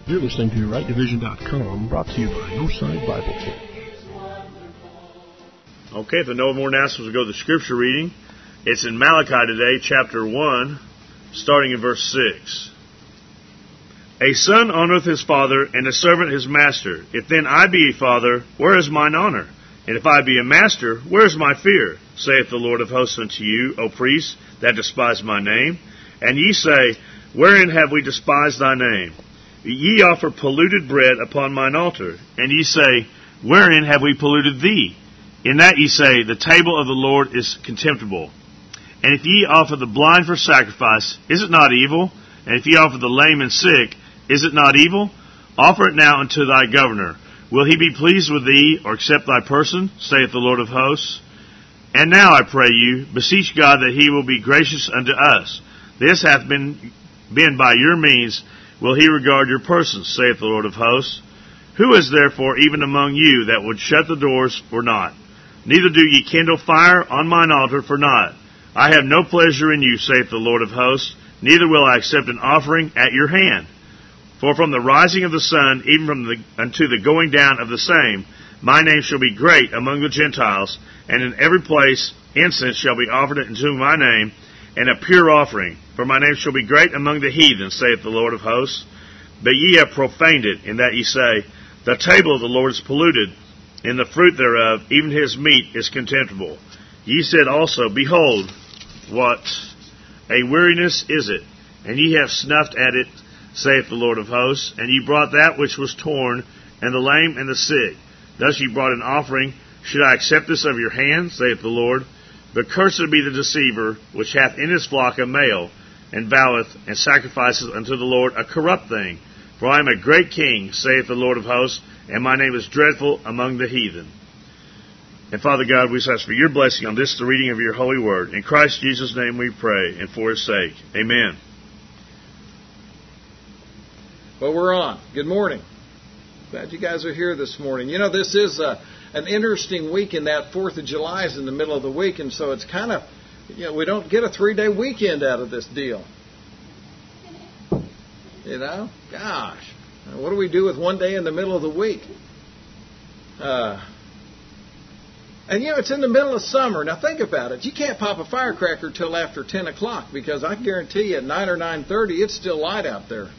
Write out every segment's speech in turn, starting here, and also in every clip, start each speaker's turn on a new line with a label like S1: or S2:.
S1: You're listening to RightDivision.com, brought to you by Northside Bible Church.
S2: Okay, if there are no more announcements, we'll go to the scripture reading. It's in Malachi today, chapter 1, starting in verse 6. A son honoreth his father, and a servant his master. If then I be a father, where is mine honor? And if I be a master, where is my fear? Saith the Lord of hosts unto you, O priests, that despise my name. And ye say, wherein have we despised thy name? Ye offer polluted bread upon mine altar. And ye say, wherein have we polluted thee? In that ye say, the table of the Lord is contemptible. And if ye offer the blind for sacrifice, is it not evil? And if ye offer the lame and sick, is it not evil? Offer it now unto thy governor. Will he be pleased with thee, or accept thy person? Saith the Lord of hosts. And now I pray you, beseech God that he will be gracious unto us. This hath been by your means, will he regard your persons, saith the Lord of hosts. Who is therefore even among you that would shut the doors for naught? Neither do ye kindle fire on mine altar for naught. I have no pleasure in you, saith the Lord of hosts, neither will I accept an offering at your hand. For from the rising of the sun, even unto the going down of the same, my name shall be great among the Gentiles, and in every place incense shall be offered unto my name, and a pure offering. For my name shall be great among the heathen, saith the Lord of hosts. But ye have profaned it, in that ye say, the table of the Lord is polluted, and the fruit thereof, even his meat, is contemptible. Ye said also, behold, what a weariness is it, and ye have snuffed at it, saith the Lord of hosts, and ye brought that which was torn, and the lame and the sick. Thus ye brought an offering. Should I accept this of your hand, saith the Lord? But cursed be the deceiver, which hath in his flock a male, and voweth, and sacrificeth unto the Lord a corrupt thing. For I am a great king, saith the Lord of hosts, and my name is dreadful among the heathen. And Father God, we ask for your blessing on this, the reading of your holy word. In Christ Jesus' name we pray, and for his sake. Amen.
S3: Well, we're on. Good morning. Glad you guys are here this morning. You know, this is an interesting week in that 4th of July is in the middle of the week, and so it's kind of, we don't get a 3-day weekend out of this deal. You know? Gosh. What do we do with one day in the middle of the week? And, it's in the middle of summer. Now, think about it. You can't pop a firecracker till after 10 o'clock because I guarantee you at 9 or 9:30 it's still light out there.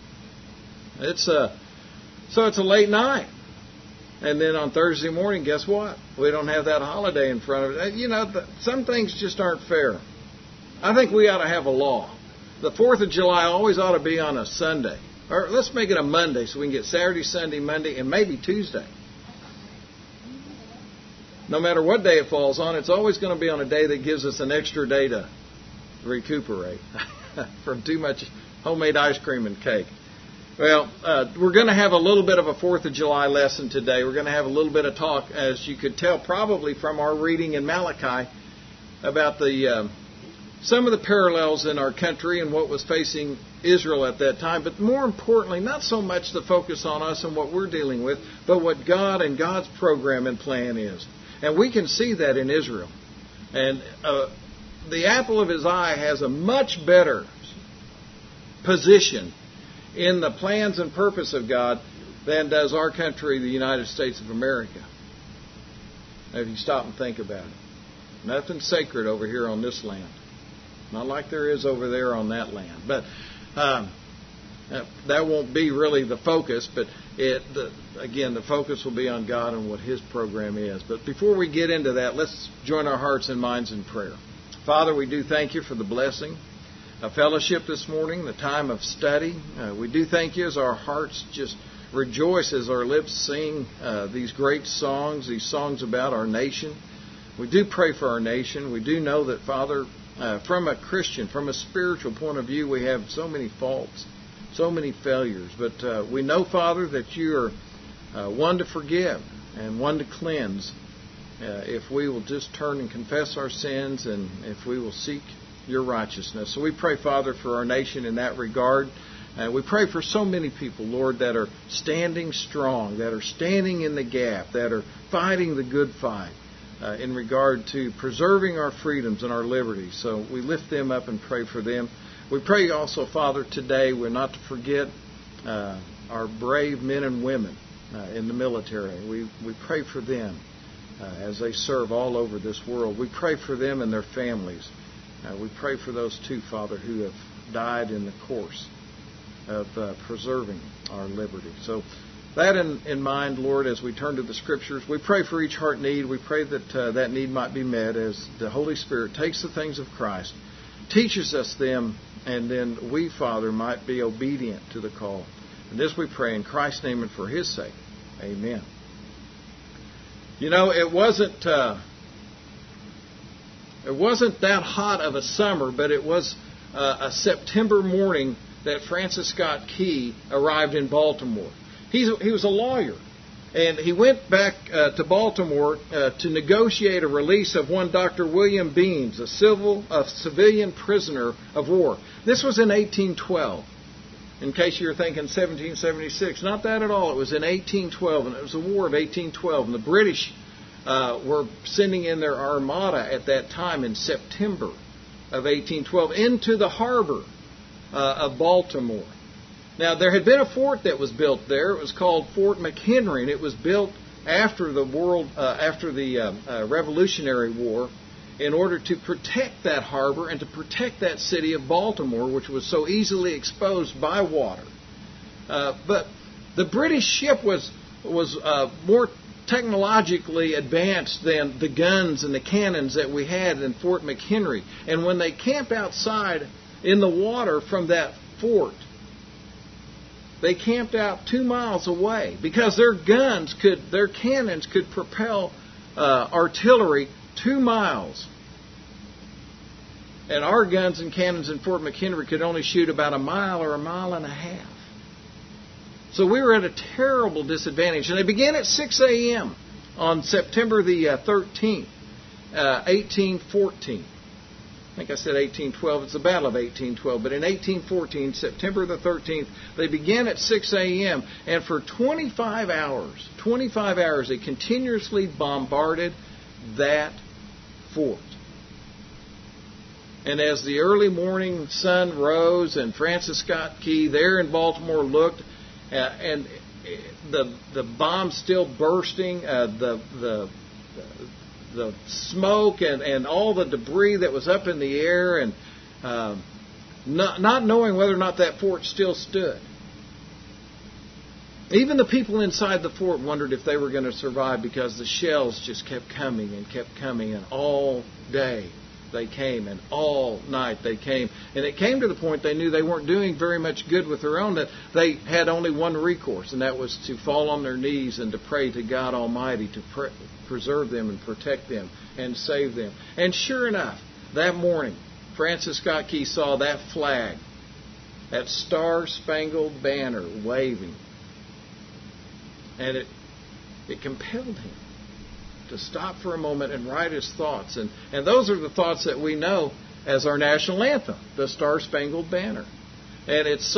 S3: So it's a late night. And then on Thursday morning, guess what? We don't have that holiday in front of it. Some things just aren't fair. I think we ought to have a law. The 4th of July always ought to be on a Sunday. Or let's make it a Monday so we can get Saturday, Sunday, Monday, and maybe Tuesday. No matter what day it falls on, it's always going to be on a day that gives us an extra day to recuperate from too much homemade ice cream and cake. Well, we're going to have a little bit of a 4th of July lesson today. We're going to have a little bit of talk, as you could tell probably from our reading in Malachi, about some of the parallels in our country and what was facing Israel at that time. But more importantly, not so much the focus on us and what we're dealing with, but what God and God's program and plan is. And we can see that in Israel. And the apple of his eye has a much better position in the plans and purpose of God than does our country, the United States of America. If you stop and think about it. Nothing sacred over here on this land. Not like there is over there on that land. But that won't be really the focus. But again, the focus will be on God and what his program is. But before we get into that, let's join our hearts and minds in prayer. Father, we do thank you for the blessing of fellowship this morning, the time of study. We do thank you as our hearts just rejoice as our lips sing these great songs, these songs about our nation. We do pray for our nation. We do know that, Father, from a Christian, from a spiritual point of view, we have so many faults, so many failures. But we know, Father, that you are one to forgive and one to cleanse if we will just turn and confess our sins and if we will seek your righteousness. So we pray, Father, for our nation in that regard. We pray for so many people, Lord, that are standing strong, that are standing in the gap, that are fighting the good fight in regard to preserving our freedoms and our liberties. So we lift them up and pray for them. We pray also, Father, today we're not to forget our brave men and women in the military. We pray for them as they serve all over this world. We pray for them and their families. We pray for those too, Father, who have died in the course of preserving our liberty. So that in mind, Lord, as we turn to the Scriptures, we pray for each heart need. We pray that that need might be met as the Holy Spirit takes the things of Christ, teaches us them, and then we, Father, might be obedient to the call. And this we pray in Christ's name and for His sake. Amen. You know, it wasn't that hot of a summer, but it was a September morning that Francis Scott Key arrived in Baltimore. He was a lawyer, and he went back to Baltimore to negotiate a release of one Dr. William Beams, a civilian prisoner of war. This was in 1812. In case you're thinking 1776, not that at all. It was in 1812, and it was the War of 1812, and the British were sending in their armada at that time in September of 1812 into the harbor of Baltimore. Now, there had been a fort that was built there. It was called Fort McHenry, and it was built after the Revolutionary War in order to protect that harbor and to protect that city of Baltimore, which was so easily exposed by water. But the British ship was more technologically advanced than the guns and the cannons that we had in Fort McHenry. And when they camped outside in the water from that fort, they camped out 2 miles away because their cannons could propel artillery 2 miles. And our guns and cannons in Fort McHenry could only shoot about a mile or a mile and a half. So we were at a terrible disadvantage. And they began at 6 a.m. on September the 13th, 1814. I think I said 1812. It's the Battle of 1812. But in 1814, September the 13th, they began at 6 a.m. And for 25 hours, they continuously bombarded that fort. And as the early morning sun rose and Francis Scott Key there in Baltimore looked, and the bombs still bursting, the smoke and all the debris that was up in the air, and not knowing whether or not that fort still stood. Even the people inside the fort wondered if they were going to survive because the shells just kept coming, and all day they came, and all night they came. And it came to the point they knew they weren't doing very much good with their own, that they had only one recourse, and that was to fall on their knees and to pray to God Almighty to preserve them and protect them and save them. And sure enough, that morning, Francis Scott Key saw that flag, that star-spangled banner waving. And it compelled him to stop for a moment and write his thoughts. And those are the thoughts that we know as our national anthem, the Star-Spangled Banner. And it's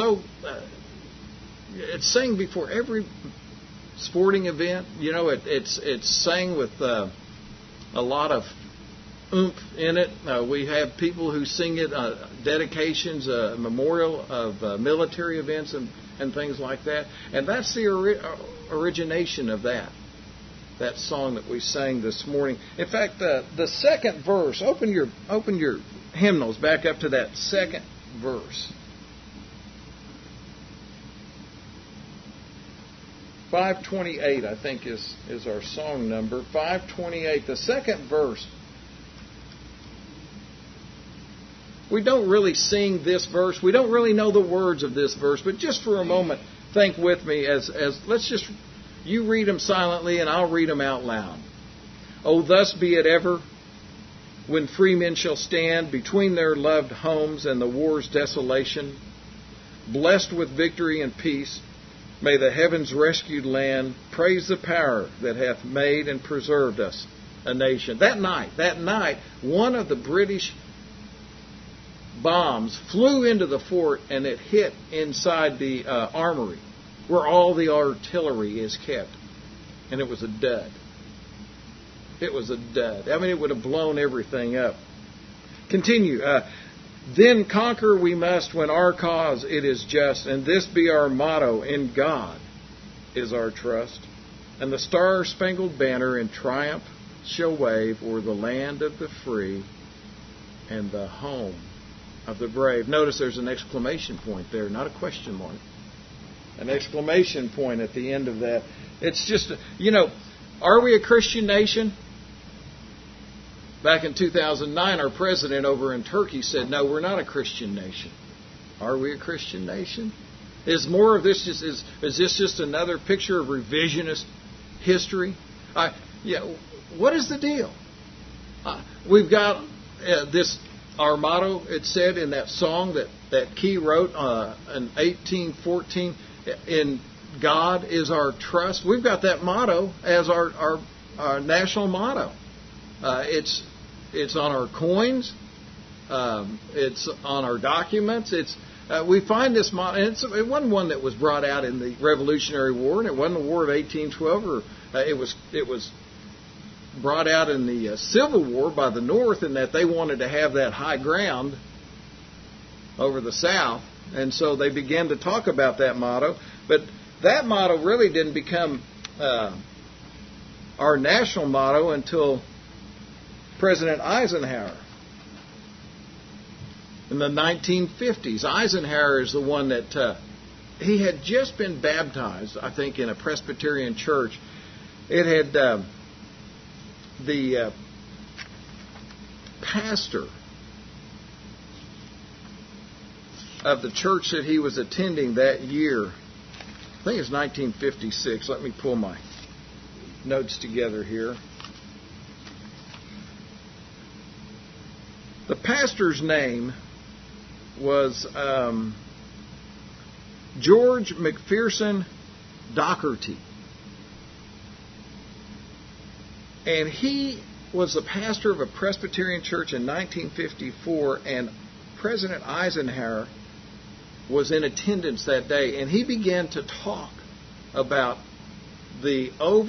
S3: it's sang before every sporting event. You know, it's sang with a lot of oomph in it. We have people who sing it, dedications, memorial of military events and things like that. And that's the origination of that song that we sang this morning. In fact, the second verse, open your hymnals back up to that second verse. 528, I think, is our song number. 528, the second verse. We don't really sing this verse. We don't really know the words of this verse, but just for a moment, think with me as let's just, you read them silently and I'll read them out loud. Oh, thus be it ever, when free men shall stand between their loved homes and the war's desolation, blessed with victory and peace, may the heavens rescued land praise the power that hath made and preserved us a nation. That night, one of the British bombs flew into the fort and it hit inside the armory where all the artillery is kept. And it was a dud. It was a dud. I mean, it would have blown everything up. Continue. Then conquer we must when our cause it is just, and this be our motto, in God is our trust. And the star-spangled banner in triumph shall wave o'er the land of the free and the home of the brave. Notice there's an exclamation point there, not a question mark. An exclamation point at the end of that. It's just, are we a Christian nation? Back in 2009, our president over in Turkey said, no, we're not a Christian nation. Are we a Christian nation? Is more of this just is this just another picture of revisionist history? What is the deal? We've got this, our motto, it said in that song that Key wrote in 1814, in God is our trust. We've got that motto as our national motto. It's on our coins. It's on our documents. We find this motto. It wasn't one that was brought out in the Revolutionary War, and it wasn't the War of 1812. It was brought out in the Civil War by the North, in that they wanted to have that high ground over the South, and so they began to talk about that motto. But that motto really didn't become our national motto until President Eisenhower in the 1950s. Eisenhower is the one that he had just been baptized, I think, in a Presbyterian church. It had the pastor of the church that he was attending that year, I think it was 1956. Let me pull my notes together here. The pastor's name was George McPherson Doherty. And he was the pastor of a Presbyterian church in 1954, and President Eisenhower was in attendance that day, and he began to talk about the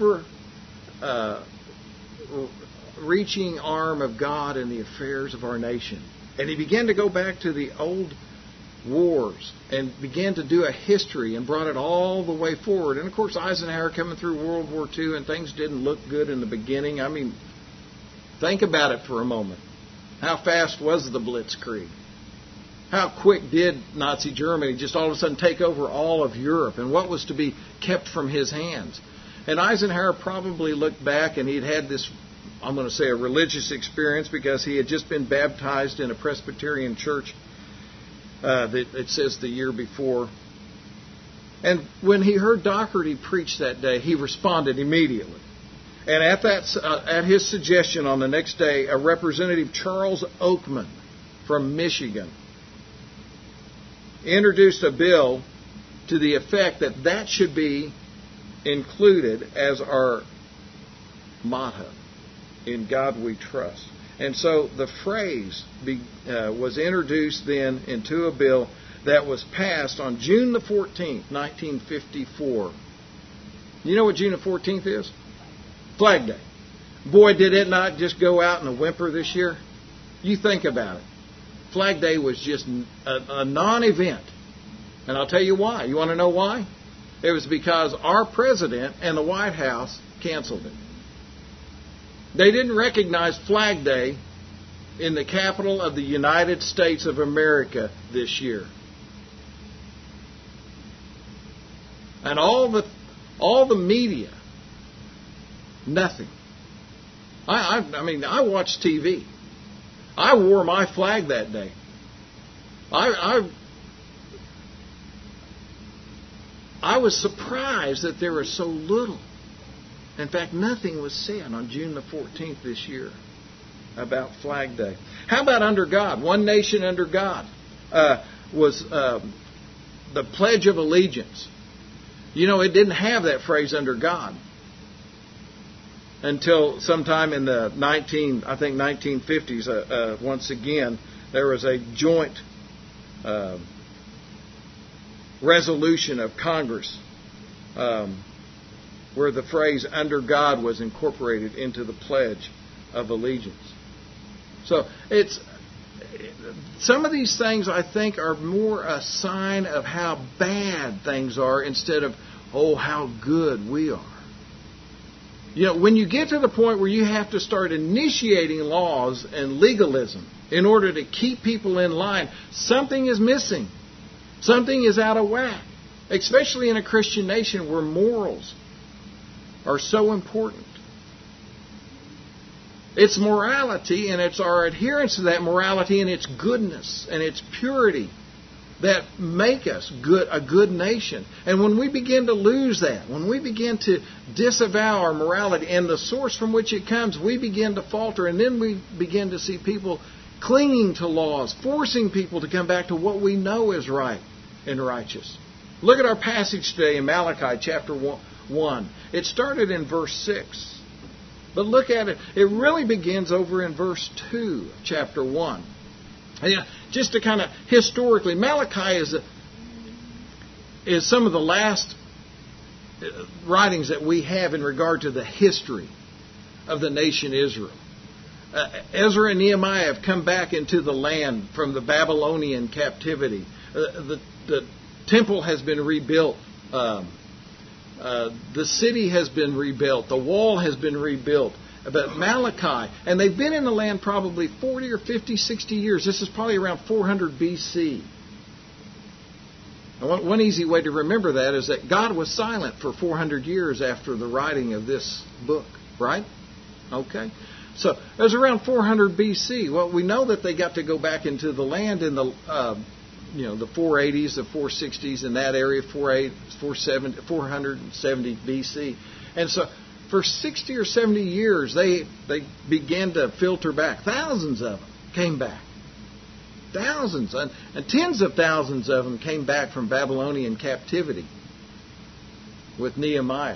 S3: reaching arm of God in the affairs of our nation. And he began to go back to the old wars and began to do a history and brought it all the way forward. And of course, Eisenhower coming through World War II, and things didn't look good in the beginning. I mean, think about it for a moment. How fast was the Blitzkrieg? How quick did Nazi Germany just all of a sudden take over all of Europe? And what was to be kept from his hands? And Eisenhower probably looked back, and he'd had this, I'm going to say, a religious experience, because he had just been baptized in a Presbyterian church that it says the year before. And when he heard Doherty preach that day, he responded immediately. And at his suggestion on the next day, a Representative Charles Oakman from Michigan introduced a bill to the effect that should be included as our motto, in God we trust. And so the phrase was introduced then into a bill that was passed on June the 14th, 1954. You know what June the 14th is? Flag Day. Boy, did it not just go out in a whimper this year? You think about it. Flag Day was just a non-event. And I'll tell you why. You want to know why? It was because our president and the White House canceled it. They didn't recognize Flag Day in the capital of the United States of America this year. And all the media, nothing. I mean, I watched TV. I wore my flag that day. I was surprised that there was so little. In fact, nothing was said on June the 14th this year about Flag Day. How about under God? One nation under God was the Pledge of Allegiance. You know, it didn't have that phrase under God until sometime in the 1950s. Once again, there was a joint resolution of Congress where the phrase under God was incorporated into the Pledge of Allegiance. So some of these things, I think, are more a sign of how bad things are instead of, oh, how good we are. You know, when you get to the point where you have to start initiating laws and legalism in order to keep people in line, something is missing. Something is out of whack, especially in a Christian nation where morals are so important. It's morality, and it's our adherence to that morality and its goodness and its purity that make us a good nation. And when we begin to lose that, when we begin to disavow our morality and the source from which it comes, we begin to falter, and then we begin to see people clinging to laws, forcing people to come back to what we know is right and righteous. Look at our passage today in Malachi chapter 1. It started in verse 6. But look at it. It really begins over in verse 2 of chapter 1. And just to kind of historically, Malachi is some of the last writings that we have in regard to the history of the nation Israel. Ezra and Nehemiah have come back into the land from the Babylonian captivity. The temple has been rebuilt. The city has been rebuilt. The wall has been rebuilt. But Malachi, and they've been in the land probably 40 or 50, 60 years. This is probably around 400 BC. And one easy way to remember that is that God was silent for 400 years after the writing of this book, right? Okay. So it was around 400 BC. Well, we know that they got to go back into the land in the the 480s, the 460s, in that area, 470 BC. And so for 60 or 70 years, they began to filter back. Thousands of them came back. Thousands. And tens of thousands of them came back from Babylonian captivity with Nehemiah.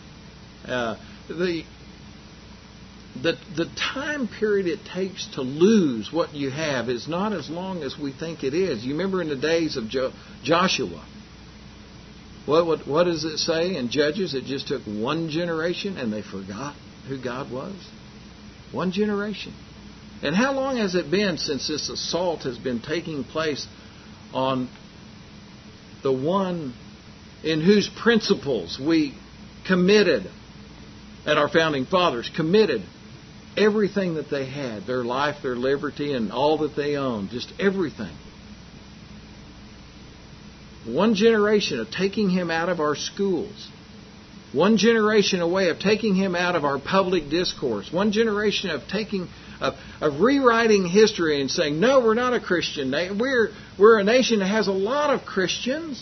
S3: The time period it takes to lose what you have is not as long as we think it is. You remember in the days of Joshua, what does it say in Judges? It just took one generation and they forgot who God was. One generation. And how long has it been since this assault has been taking place on the one in whose principles we committed, and our founding fathers committed everything that they had, their life, their liberty, and all that they owned, just everything. One generation of taking him out of our schools. One generation away of taking him out of our public discourse. One generation of rewriting history and saying, no, we're not a Christian nation. We're a nation that has a lot of Christians.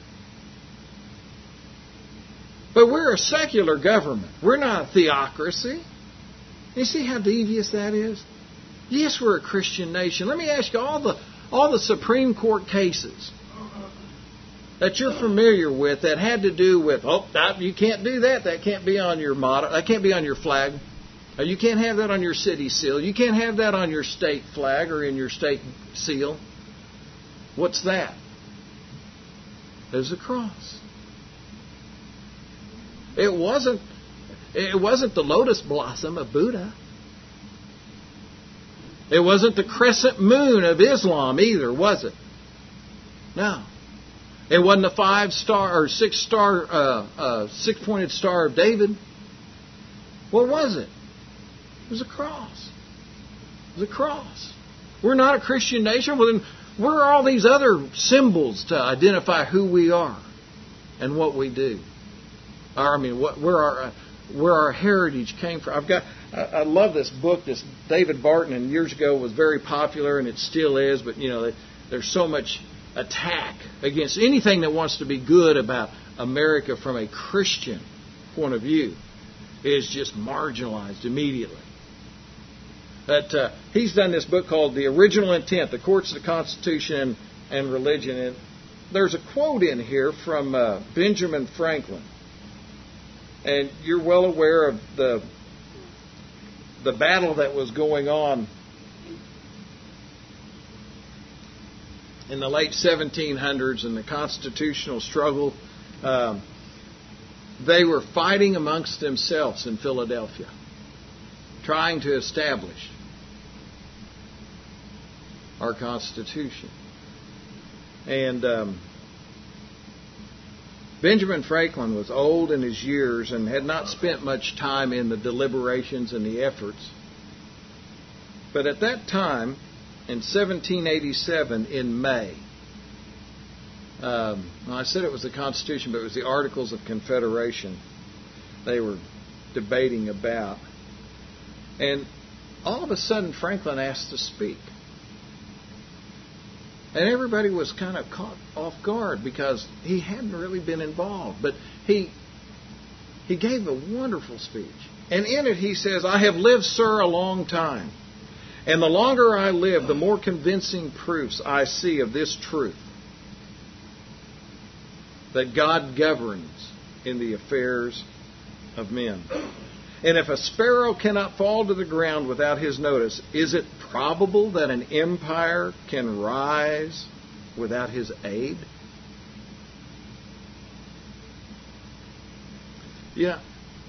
S3: But we're a secular government. We're not a theocracy. You see how devious that is? Yes, we're a Christian nation. Let me ask you, all the Supreme Court cases that you're familiar with that had to do with, you can't do that. That can't be on your motto. That can't be on your flag. You can't have that on your city seal. You can't have that on your state flag or in your state seal. What's that? There's a cross. It wasn't the lotus blossom of Buddha. It wasn't the crescent moon of Islam either, was it? No. It wasn't the 5-star or 6-pointed Star of David. What was it? It was a cross. It was a cross. We're not a Christian nation. Well, then, where are all these other symbols to identify who we are and what we do? Where our heritage came from. I love this book. This David Barton, and years ago was very popular, and it still is. But there's so much attack against anything that wants to be good about America from a Christian point of view. It is just marginalized immediately. But he's done this book called The Original Intent: The Courts of the Constitution and Religion. And there's a quote in here from Benjamin Franklin. And you're well aware of the battle that was going on in the late 1700s and the constitutional struggle. They were fighting amongst themselves in Philadelphia, trying to establish our Constitution. And Benjamin Franklin was old in his years and had not spent much time in the deliberations and the efforts. But at that time, in 1787, in May, I said it was the Constitution, but it was the Articles of Confederation they were debating about. And all of a sudden, Franklin asked to speak. And everybody was kind of caught off guard because he hadn't really been involved. But he gave a wonderful speech. And in it he says, "I have lived, sir, a long time. And the longer I live, the more convincing proofs I see of this truth, that God governs in the affairs of men. And if a sparrow cannot fall to the ground without his notice, is it probable that an empire can rise without his aid?" Yeah.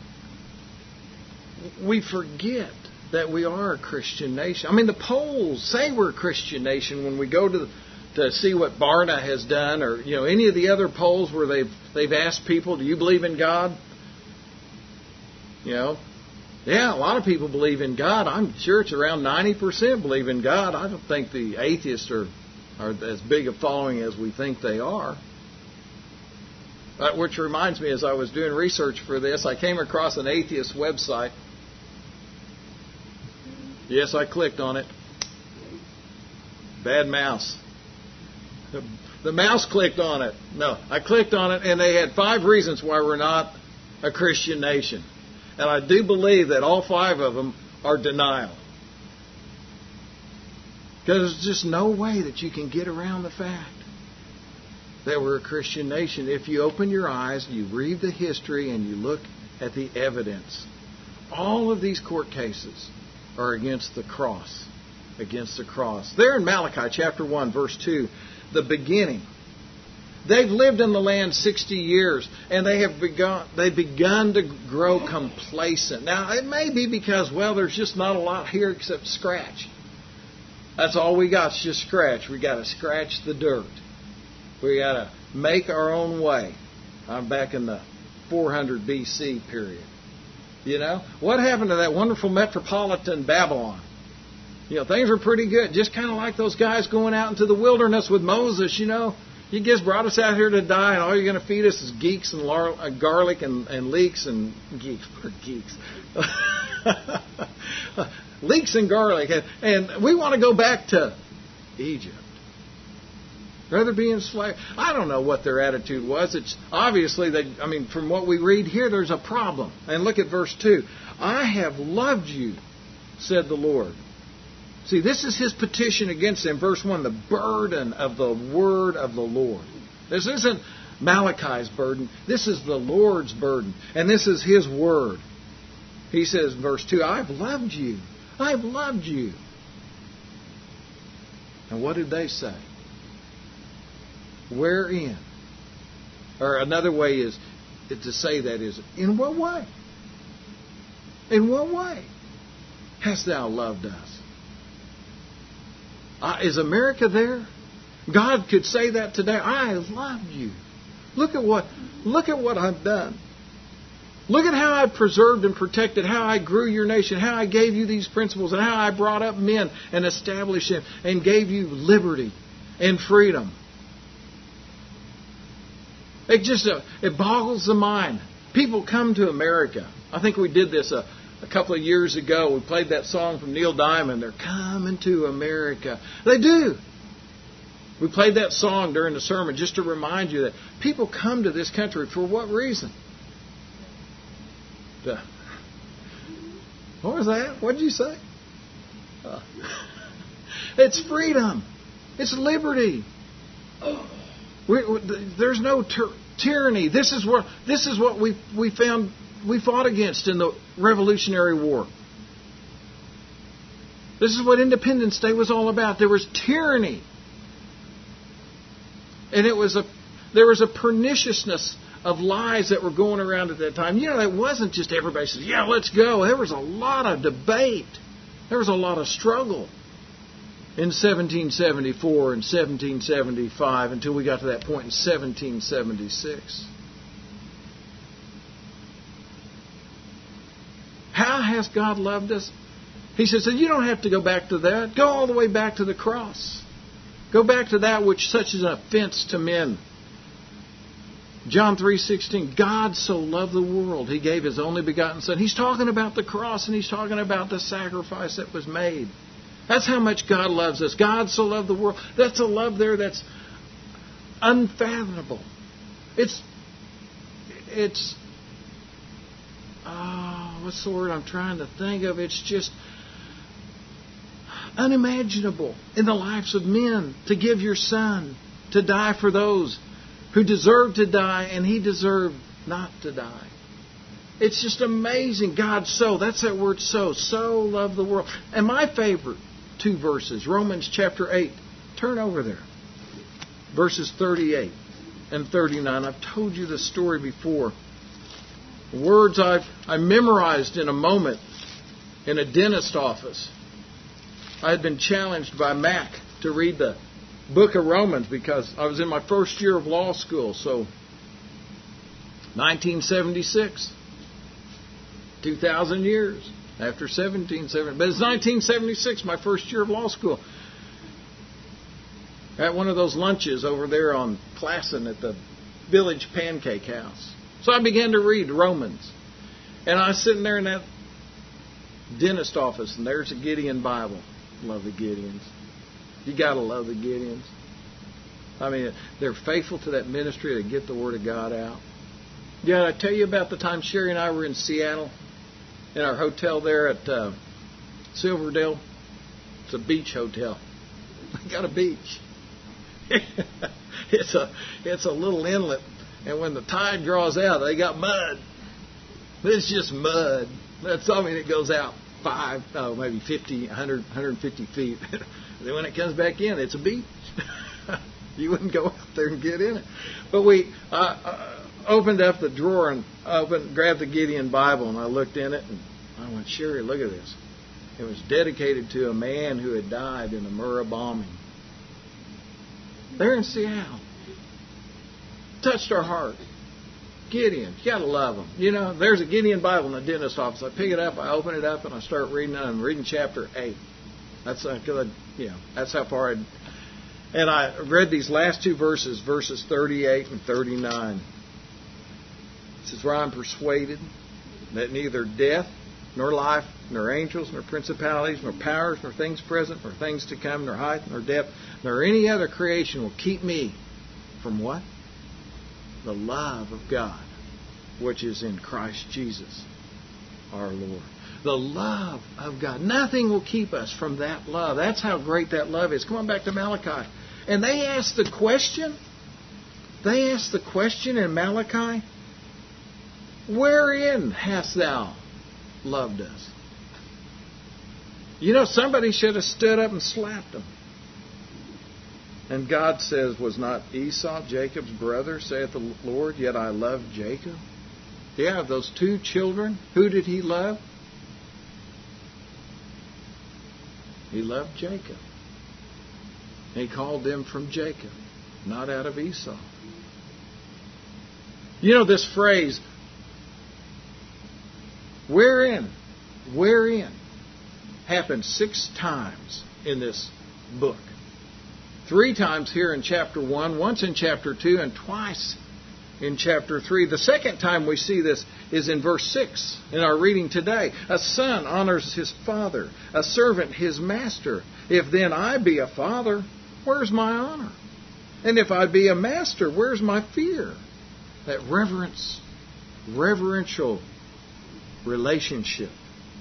S3: We forget that we are a Christian nation. I mean, the polls say we're a Christian nation when we go to see what Barna has done, or any of the other polls where they've asked people, "Do you believe in God?" Yeah, a lot of people believe in God. I'm sure it's around 90% believe in God. I don't think the atheists are as big a following as we think they are. Which reminds me, as I was doing research for this, I came across an atheist website. Yes, I clicked on it. Bad mouse. The mouse clicked on it. No, I clicked on it, and they had 5 reasons why we're not a Christian nation. And I do believe that all 5 of them are denial. Because there's just no way that you can get around the fact that we're a Christian nation if you open your eyes and you read the history and you look at the evidence. All of these court cases are against the cross. Against the cross. There in Malachi chapter 1, verse 2, the beginning. They've lived in the land 60 years, and they've begun to grow complacent. Now, it may be because, there's just not a lot here except scratch. That's all we got is just scratch. We got to scratch the dirt. We got to make our own way. I'm back in the 400 BC period. What happened to that wonderful metropolitan Babylon? Things were pretty good. Just kind of like those guys going out into the wilderness with Moses, You just brought us out here to die, and all you're going to feed us is geeks and garlic and leeks and geeks. Leeks and garlic. And we want to go back to Egypt. Rather be enslaved. I don't know what their attitude was. It's obviously, from what we read here, there's a problem. And look at verse 2. "I have loved you, said the Lord." See, this is his petition against them. Verse 1, the burden of the word of the Lord. This isn't Malachi's burden. This is the Lord's burden. And this is his word. He says, verse 2, "I've loved you. I've loved you." And what did they say? Wherein? Or another way is to say that is, in what way? In what way hast thou loved us? Is America there? God could say that today. I loved you. Look at what I've done. Look at how I preserved and protected, how I grew your nation, how I gave you these principles, and how I brought up men and established them and gave you liberty and freedom. It boggles the mind. People come to America. I think we did this a couple of years ago. We played that song from Neil Diamond. They're coming to America. They do. We played that song during the sermon just to remind you that people come to this country for what reason? What was that? What did you say? It's freedom. It's liberty. There's no tyranny. This is what we found. We fought against in the Revolutionary War. This is what Independence Day was all about. There was tyranny. And there was a perniciousness of lies that were going around at that time. That wasn't just everybody said, "Yeah, let's go." There was a lot of debate. There was a lot of struggle. in 1774 and 1775 until we got to that point in 1776. How has God loved us? He says, you don't have to go back to that. Go all the way back to the cross. Go back to that which such is an offense to men. John 3:16, God so loved the world, He gave His only begotten Son. He's talking about the cross and He's talking about the sacrifice that was made. That's how much God loves us. God so loved the world. That's a love there that's unfathomable. It's what's the word I'm trying to think of? It's just unimaginable in the lives of men to give your Son to die for those who deserved to die and He deserved not to die. It's just amazing. God that's that word so loved the world. And my favorite two verses, Romans chapter 8. Turn over there. Verses 38 and 39. I've told you the story before. Words I memorized in a moment in a dentist office. I had been challenged by Mac to read the book of Romans because I was in my first year of law school. So 1976, 2,000 years after 1770. But it's 1976, my first year of law school. At one of those lunches over there on Classen at the Village Pancake House. So I began to read Romans. And I was sitting there in that dentist office, and there's a Gideon Bible. Love the Gideons. You got to love the Gideons. I mean, they're faithful to that ministry to get the Word of God out. Yeah, I tell you about the time Sherry and I were in Seattle in our hotel there at Silverdale. It's a beach hotel. They got a beach. It's a little inlet, and when the tide draws out, they got mud. It's just mud. It goes out maybe 50, 100, 150 feet. Then when it comes back in, it's a beach. You wouldn't go out there and get in it. But we opened up the drawer and grabbed the Gideon Bible, and I looked in it, and I went, Sherry, look at this. It was dedicated to a man who had died in the Murrah bombing. There in Seattle. Touched our heart. Gideon, you got to love them. You know, there's a Gideon Bible in the dentist office. I pick it up, I open it up, and I start reading it. I'm reading chapter 8. That's that's how far I'd... And I read these last two verses 38 and 39. This is where I'm persuaded that neither death, nor life, nor angels, nor principalities, nor powers, nor things present, nor things to come, nor height, nor depth, nor any other creation will keep me from what? The love of God, which is in Christ Jesus, our Lord. The love of God. Nothing will keep us from that love. That's how great that love is. Come on back to Malachi. And they asked the question. They asked the question in Malachi, wherein hast thou loved us? You know, somebody should have stood up and slapped them. And God says, was not Esau Jacob's brother, saith the Lord, yet I love Jacob? Yeah, of those two children, who did He love? He loved Jacob. He called them from Jacob, not out of Esau. You know this phrase, wherein, happened 6 times in this book. 3 times here in chapter 1, once in chapter 2, and twice in chapter 3. The second time we see this is in verse 6 in our reading today. A son honors his father, a servant his master. If then I be a father, where's my honor? And if I be a master, where's my fear? That reverential relationship.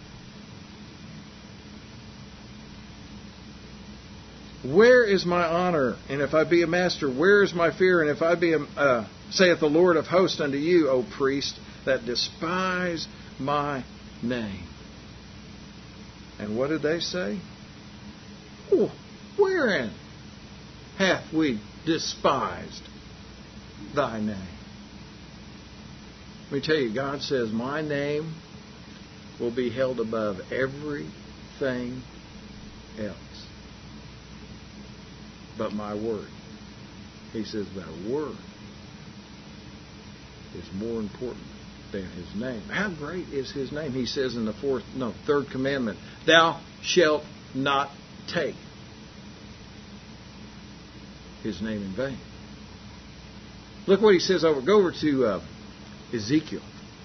S3: Where is my honor? And if I be a master, where is my fear? And if I be saith the Lord of hosts unto you, O priest, that despise my name. And what did they say? Oh, wherein hath we despised thy name? Let me tell you, God says, my name will be held above everything else. but my word. He says, thy word is more important than his name. How great is his name? He says in the third commandment, thou shalt not take his name in vain. Look what he says over. Go over to Ezekiel.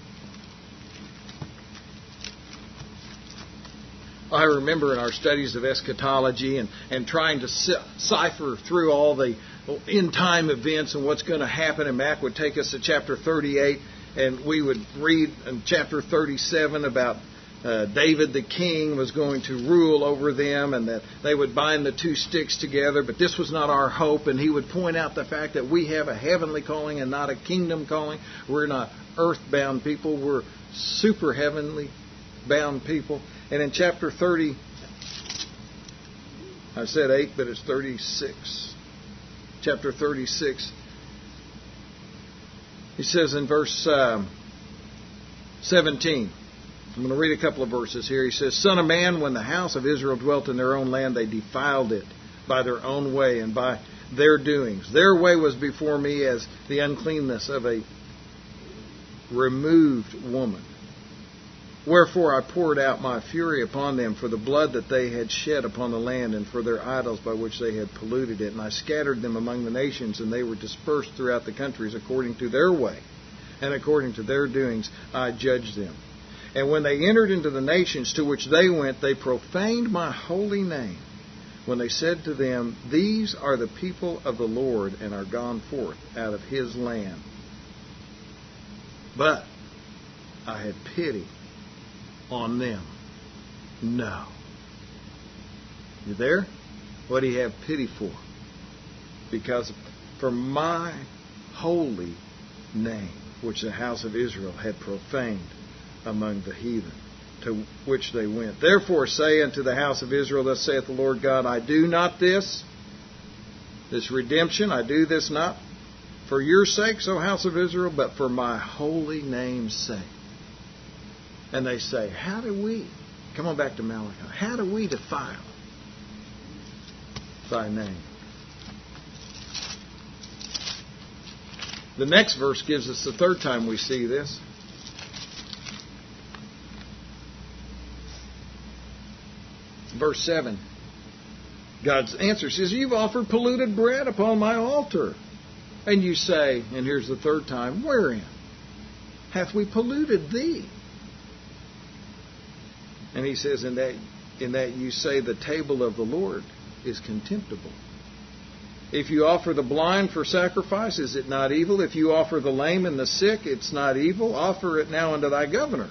S3: I remember in our studies of eschatology and trying to cipher through all the end-time events and what's going to happen. And Mac would take us to chapter 38, and we would read in chapter 37 about David the king was going to rule over them, and that they would bind the two sticks together. But this was not our hope, and he would point out the fact that we have a heavenly calling and not a kingdom calling. We're not earthbound people. We're super heavenly bound people. And in chapter 30, I said 8, but it's 36. Chapter 36, he says in verse 17, I'm going to read a couple of verses here. He says, Son of man, when the house of Israel dwelt in their own land, they defiled it by their own way and by their doings. Their way was before me as the uncleanness of a removed woman. Wherefore I poured out my fury upon them for the blood that they had shed upon the land and for their idols by which they had polluted it. And I scattered them among the nations, and they were dispersed throughout the countries according to their way. And according to their doings I judged them. And when they entered into the nations to which they went, they profaned my holy name. When they said to them, These are the people of the Lord, and are gone forth out of his land. But I had pity on them. No. You there? What do you have pity for? Because for my holy name, which the house of Israel had profaned among the heathen, to which they went. Therefore say unto the house of Israel, Thus saith the Lord God, I do not this redemption, I do this not for your sakes, O house of Israel, but for my holy name's sake. And they say, how do we, come on back to Malachi, how do we defile thy name? The next verse gives us the third time we see this. Verse 7. God's answer says, You've offered polluted bread upon my altar. And you say, and here's the third time, Wherein hath we polluted thee? And he says, in that you say the table of the Lord is contemptible. If you offer the blind for sacrifice, is it not evil? If you offer the lame and the sick, it's not evil. Offer it now unto thy governor.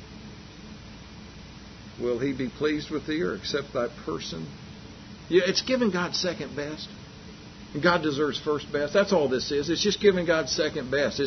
S3: Will he be pleased with thee or accept thy person? Yeah, it's giving God second best. And God deserves first best. That's all this is. It's just giving God second best.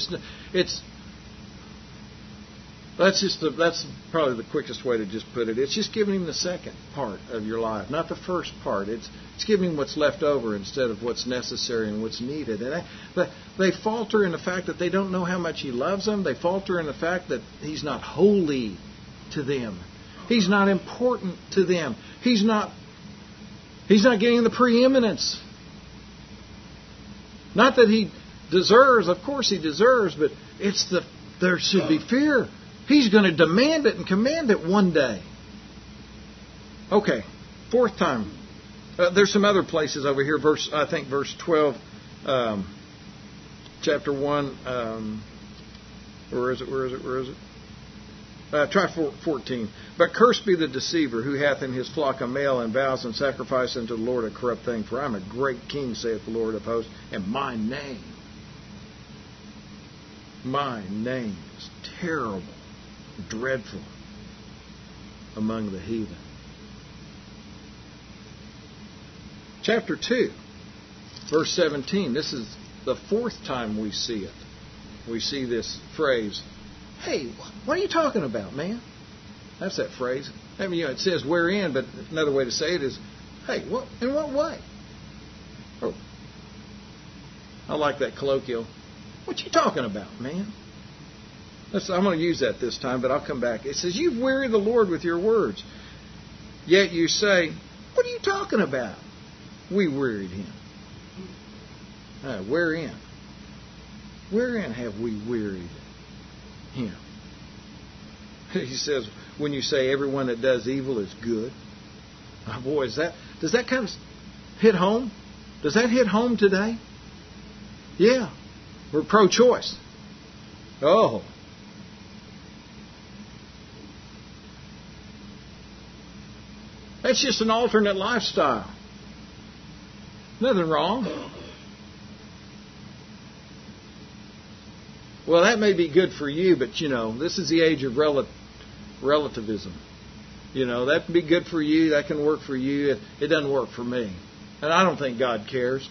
S3: That's probably the quickest way to just put it. It's just giving him the second part of your life, not the first part. It's giving him what's left over instead of what's necessary and what's needed. And they falter in the fact that they don't know how much he loves them. They falter in the fact that he's not holy to them. He's not important to them. He's not getting the preeminence. Not that he deserves, of course he deserves, but there should be fear. He's going to demand it and command it one day. Okay, fourth time. There's some other places over here. Verse 12, chapter 1. Where is it? Try 14. But cursed be the deceiver who hath in his flock a male and vows and sacrifice unto the Lord a corrupt thing. For I am a great king, saith the Lord of hosts, and my name is terrible, dreadful among the heathen. Chapter 2, verse 17. This is the fourth time we see it. We see this phrase, hey, what are you talking about, man? That's that phrase. I mean, it says wherein, but another way to say it is, hey, what? In what way? Oh, I like that colloquial. What you talking about, man? I'm going to use that this time, but I'll come back. It says, you've wearied the Lord with your words. Yet you say, what are you talking about? We wearied him. Wherein? Wherein have we wearied Him? He says, when you say everyone that does evil is good. Oh boy, does that kind of hit home? Does that hit home today? Yeah. We're pro-choice. Oh. That's just an alternate lifestyle. Nothing wrong. Well, that may be good for you, but, this is the age of relativism. That can be good for you. That can work for you. It doesn't work for me. And I don't think God cares.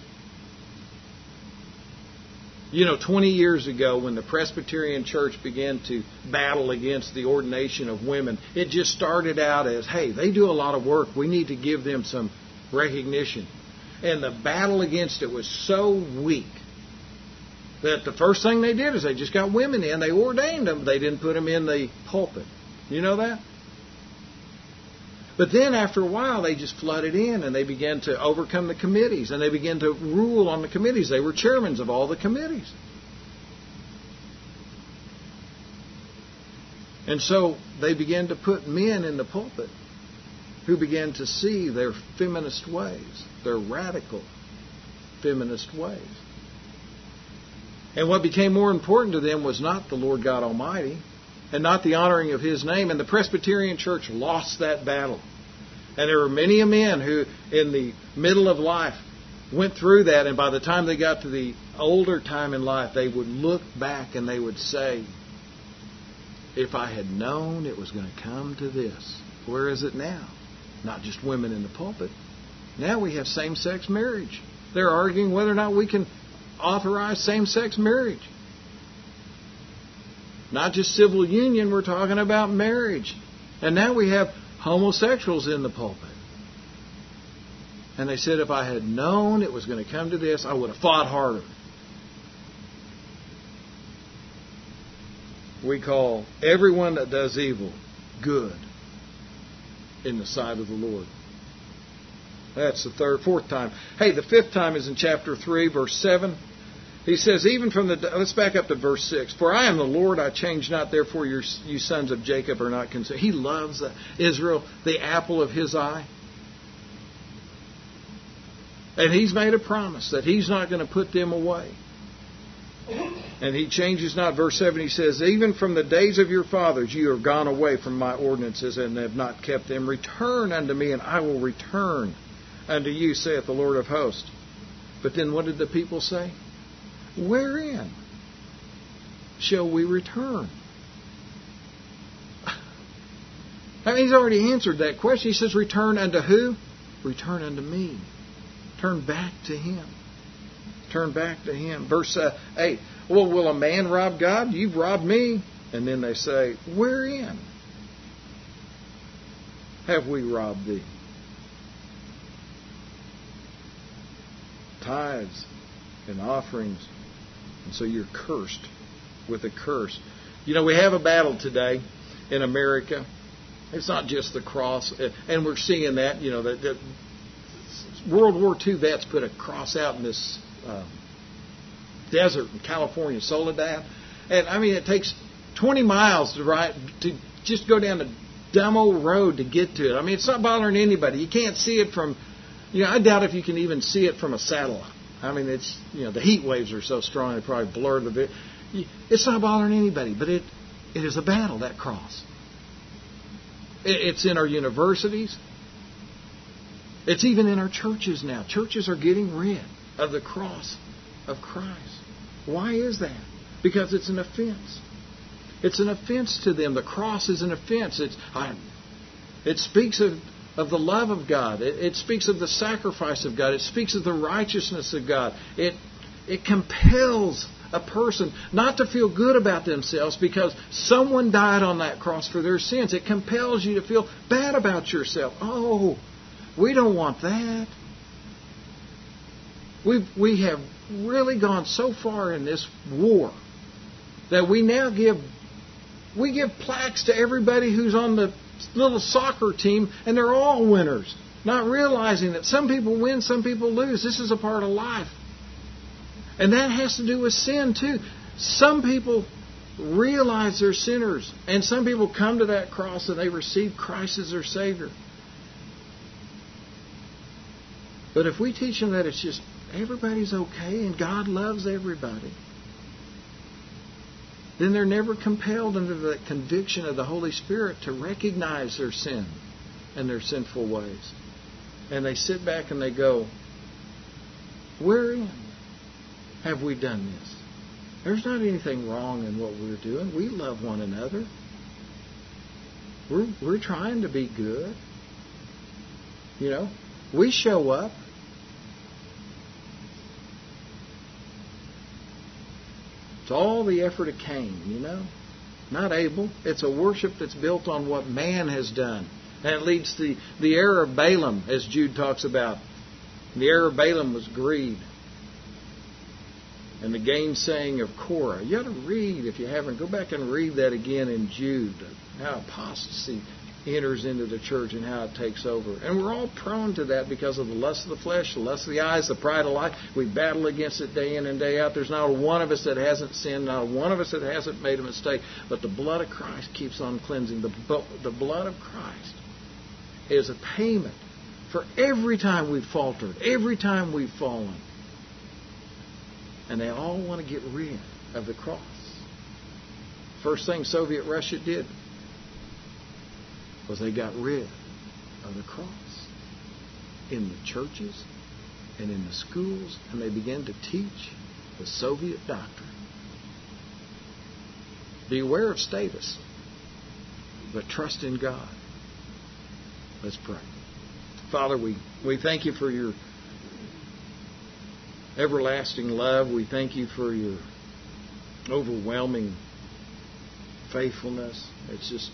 S3: 20 years ago when the Presbyterian Church began to battle against the ordination of women, it just started out as, hey, they do a lot of work. We need to give them some recognition. And the battle against it was so weak that the first thing they did is they just got women in. They ordained them. They didn't put them in the pulpit. You know that? But then after a while, they just flooded in and they began to overcome the committees and they began to rule on the committees. They were chairmen of all the committees. And so they began to put men in the pulpit who began to see their feminist ways, their radical feminist ways. And what became more important to them was not the Lord God Almighty and not the honoring of His name. And the Presbyterian Church lost that battle. And there were many men who, in the middle of life, went through that. And by the time they got to the older time in life, they would look back and they would say, if I had known it was going to come to this. Where is it now? Not just women in the pulpit. Now we have same-sex marriage. They're arguing whether or not we can authorize same-sex marriage. Not just civil union, we're talking about marriage. And now we have homosexuals in the pulpit. And they said, if I had known it was going to come to this, I would have fought harder. We call everyone that does evil good in the sight of the Lord. That's the fourth time. Hey, the fifth time is in chapter 3, verse 7. He says, let's back up to verse 6. For I am the Lord, I change not, therefore you sons of Jacob are not consumed. He loves Israel, the apple of His eye. And He's made a promise that He's not going to put them away. And He changes not. Verse 7, He says, even from the days of your fathers you are gone away from my ordinances and have not kept them. Return unto me, and I will return unto you, saith the Lord of hosts. But then what did the people say? Wherein shall we return? I mean, He's already answered that question. He says, return unto who? Return unto me. Turn back to Him. Turn back to Him. Verse 8. Well, will a man rob God? You've robbed me. And then they say, wherein have we robbed thee? Tithes and offerings. And so you're cursed with a curse. We have a battle today in America. It's not just the cross. And we're seeing that, that World War II vets put a cross out in this desert in California, Soledad. And, it takes 20 miles to just go down a dumb old road to get to it. It's not bothering anybody. You can't see it from, I doubt if you can even see it from a satellite. It's, the heat waves are so strong they probably blur the bit. It's not bothering anybody, but it is a battle, that cross. It's in our universities. It's even in our churches now. Churches are getting rid of the cross of Christ. Why is that? Because it's an offense. It's an offense to them. The cross is an offense. It speaks of the love of God. It speaks of the sacrifice of God. It speaks of the righteousness of God. It compels a person not to feel good about themselves because someone died on that cross for their sins. It compels you to feel bad about yourself. Oh, we don't want that. We have really gone so far in this war that we now give plaques to everybody who's on the little soccer team, and they're all winners, not realizing that some people win, some people lose. This is a part of life. And that has to do with sin, too. Some people realize they're sinners, and some people come to that cross and they receive Christ as their Savior. But if we teach them that it's just everybody's okay and God loves everybody, then they're never compelled under the conviction of the Holy Spirit to recognize their sin and their sinful ways. And they sit back and they go, wherein have we done this? There's not anything wrong in what we're doing. We love one another. We're trying to be good. You know, we show up. It's all the effort of Cain, you know, not Abel. It's a worship that's built on what man has done. And it leads to the error of Balaam, as Jude talks about. The error of Balaam was greed. And the gainsaying of Korah. You ought to read, if you haven't, go back and read that again in Jude. How apostasy enters into the church and how it takes over. And we're all prone to that because of the lust of the flesh, the lust of the eyes, the pride of life. We battle against it day in and day out. There's not one of us that hasn't sinned, not one of us that hasn't made a mistake. But the blood of Christ keeps on cleansing. The blood of Christ is a payment for every time we've faltered, every time we've fallen. And they all want to get rid of the cross. First thing Soviet Russia did was they got rid of the cross in the churches and in the schools, and they began to teach the Soviet doctrine. Beware of status, but trust in God. Let's pray. Father, we thank you for your everlasting love. We thank you for your overwhelming faithfulness. It's just,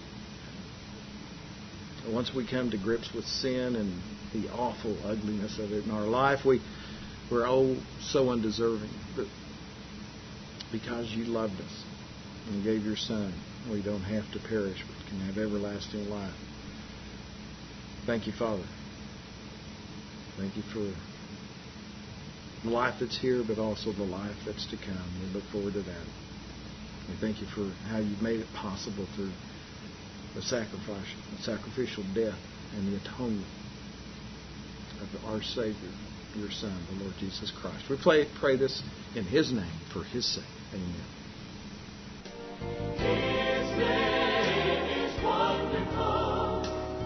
S3: once we come to grips with sin and the awful ugliness of it in our life, we're so undeserving. But because you loved us and gave your Son, we don't have to perish, but can have everlasting life. Thank you, Father. Thank you for the life that's here, but also the life that's to come. We look forward to that. We thank you for how you've made it possible through the sacrificial death and the atonement of our Savior, your Son, the Lord Jesus Christ. We pray this in His name, for His sake. Amen.
S4: His name is wonderful,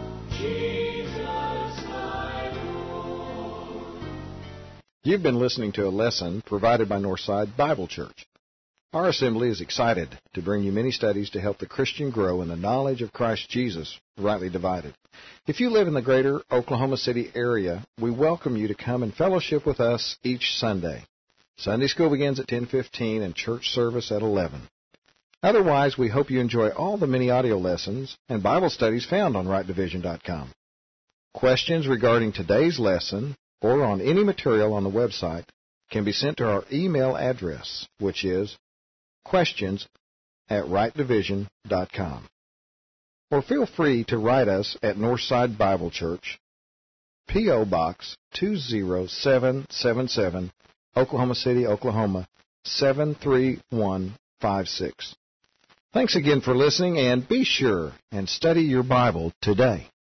S4: Jesus my Lord.
S5: You've been listening to a lesson provided by Northside Bible Church. Our assembly is excited to bring you many studies to help the Christian grow in the knowledge of Christ Jesus, rightly divided. If you live in the greater Oklahoma City area, we welcome you to come and fellowship with us each Sunday. Sunday school begins at 10:15 and church service at 11. Otherwise, we hope you enjoy all the many audio lessons and Bible studies found on rightdivision.com. Questions regarding today's lesson or on any material on the website can be sent to our email address, which is questions@rightdivision.com. Or feel free to write us at Northside Bible Church, P.O. Box 20777, Oklahoma City, Oklahoma 73156. Thanks again for listening, and be sure and study your Bible today.